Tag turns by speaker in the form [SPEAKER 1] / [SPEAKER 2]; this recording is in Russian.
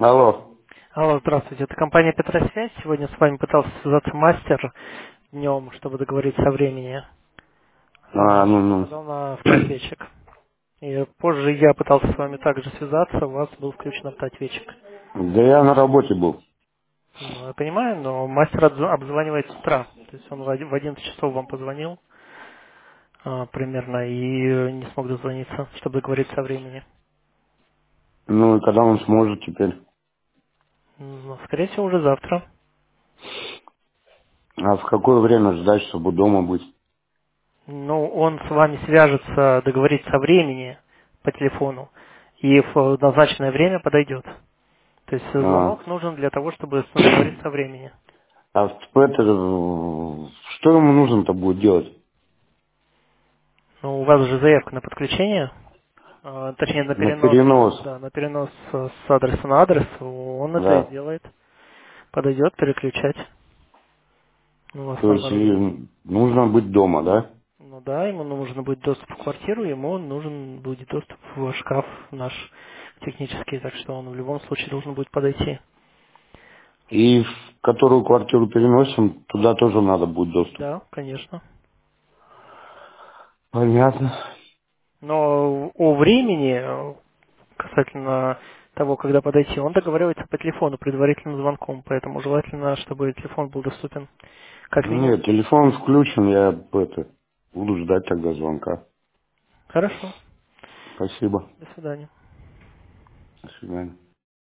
[SPEAKER 1] Алло.
[SPEAKER 2] Алло, здравствуйте. Это компания Петросвязь. Сегодня с вами пытался связаться мастер днем, чтобы договориться о времени.
[SPEAKER 1] Ну, ну.
[SPEAKER 2] Сказал на автоответчик. И позже я пытался с вами также связаться, у вас был включен автоответчик.
[SPEAKER 1] Да я на работе был.
[SPEAKER 2] Ну, я понимаю, но мастер обзванивает с утра. То есть он в 11 часов вам позвонил примерно и не смог дозвониться, чтобы договориться о времени.
[SPEAKER 1] Ну и когда он сможет теперь?
[SPEAKER 2] Ну, скорее всего, уже завтра.
[SPEAKER 1] А в какое время ждать, чтобы дома быть?
[SPEAKER 2] Ну, он с вами свяжется, договорится о времени по телефону, и в назначенное время подойдет. То есть
[SPEAKER 1] А,
[SPEAKER 2] звонок нужен для того, чтобы договориться о времени.
[SPEAKER 1] что ему нужно-то будет делать?
[SPEAKER 2] Ну, у вас же заявка на подключение, точнее на
[SPEAKER 1] На
[SPEAKER 2] перенос,
[SPEAKER 1] перенос.
[SPEAKER 2] да, на перенос с адреса на адрес, он это и
[SPEAKER 1] Да.
[SPEAKER 2] сделает. Подойдет переключать. У вас
[SPEAKER 1] То
[SPEAKER 2] там,
[SPEAKER 1] есть нужно быть дома, да?
[SPEAKER 2] ну да, ему нужен будет доступ в квартиру, ему нужен будет доступ в шкаф наш технический, так что он в любом случае должен будет подойти.
[SPEAKER 1] И в которую квартиру переносим, туда тоже надо будет доступ.
[SPEAKER 2] Да, конечно.
[SPEAKER 1] Понятно.
[SPEAKER 2] Но о времени, касательно того, когда подойти, он договаривается по телефону предварительным звонком, поэтому желательно, чтобы телефон был доступен как минимум.
[SPEAKER 1] Нет, телефон включен, я буду ждать тогда звонка.
[SPEAKER 2] Хорошо.
[SPEAKER 1] Спасибо.
[SPEAKER 2] До свидания.
[SPEAKER 1] До свидания.